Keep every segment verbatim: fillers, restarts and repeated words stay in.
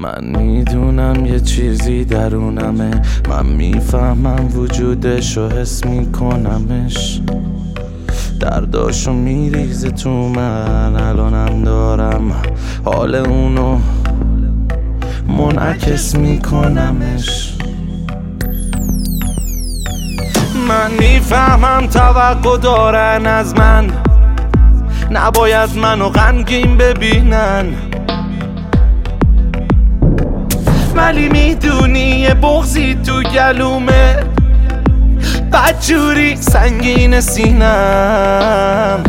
من میدونم یه چیزی درونمه، من میفهمم وجودشو حس میکنمش، درداشو میریزه تو من، الانم دارم حال اونو منعکس میکنمش. من میفهمم توقع دارن از من، نباید منو غمگین ببینن، ولی میدونی یه بغضی تو گلومه، بدجوری سنگین سینم.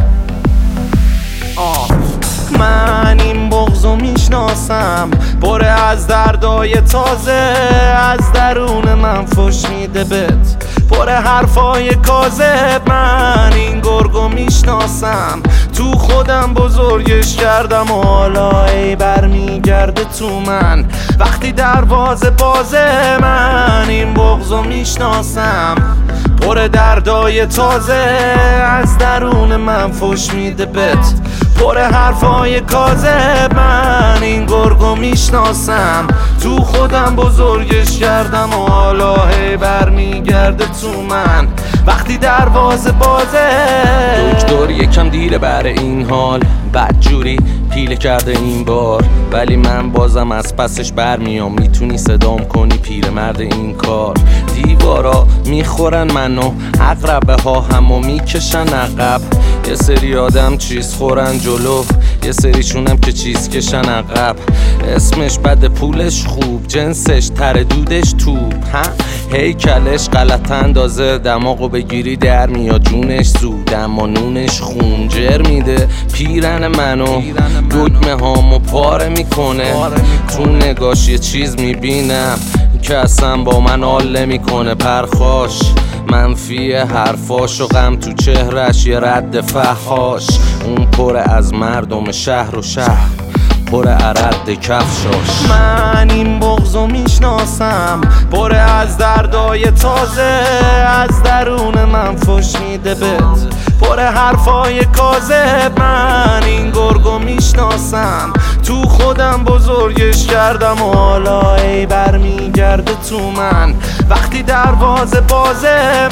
آه من این بغضو میشناسم، پره از دردای تازه، از درون من فش میده بهت، پره حرفای کاذب. من این گرگو میشناسم، تو خودم بزرگش کردم و حالا ای برمیگرده تو من وقتی دروازه بازه. من این بغضو میشناسم، پر دردای تازه، از درون من فش میده بهت، پر حرفای کاذب. من این گرگو میشناسم، تو خودم بزرگش کردم و حالا هی برمیگرده تو من وقتی دروازه بازه. دکتر یکم دیره برای این حال، بدجوری پیله کرده این بار، ولی من بازم از پسش برمیام. میتونی صدام کنی پیرمرد این کار. دیوارا میخورن منو، عقربه ها همو میکشن عقب، یه سری آدم چیز خورن جلو، یه سریشونم که چیز کشن عقب. اسمش بده پولش خوب، جنسش تر دودش توپ، ها هیکلش غلط اندازه، دماغو بگیری در میاد جونش زود، اما نونش خونجر میده پیرن منو، دکمه هامو پاره میکنه. تو نگاش یه چیز میبینم که اصلا با من حال نمیکنه، پرخاش منفی حرفاش و غم تو چهرش یه رد فحاش. اون پر از مردم شهر و شهر، پر عرد کفشاش. من این بغضو میشناسم، پر از دردای تازه، از درون من فش میده بهت، پر حرفای کاذب. من این گرگو میشناسم، تو خودم بزرگش کردم و حالا ای برمیگرده تو من وقتی دروازه بازه.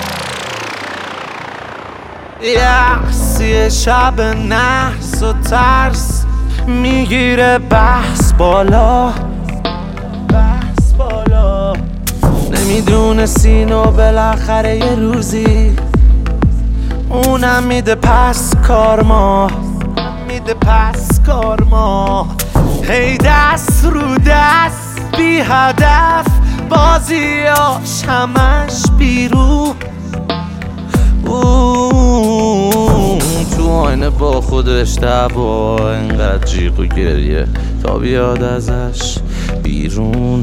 یه شب نحس و ترس میگیره بحث بالا، بحث بالا. نمیدونستین و بالاخره یه روزی اونم میده پس کارما، میده پس کارما. هی دست رو دست بی هدف، بازیاش همش بیرون. تو آینه با خودش دعوا، اینقدر جیغ و گریه تا بیاد ازش بیرون.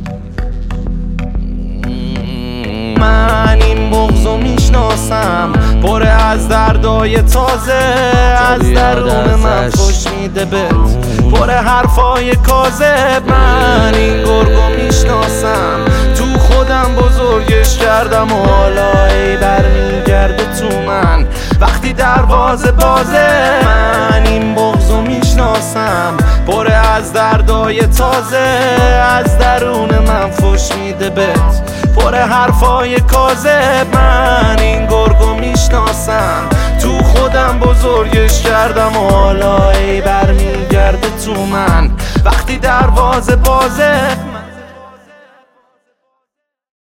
من این بغضو میشناسم، پر از دردای تازه، از درون من فش میده بهت، پر حرفای کاذب. من این گرگو میشناسم، تو خودم بزرگش کردم و حالا ای برمیگرده تو من وقتی دروازه بازه. من این بغضو میشناسم، پر از دردای تازه، از درون من فش میده بهت، پر حرفای کاذب. من این گرگو میشناسم، تو خودم بزرگش کردم و حالا ای برمیگرده تو من وقتی دروازه بازه.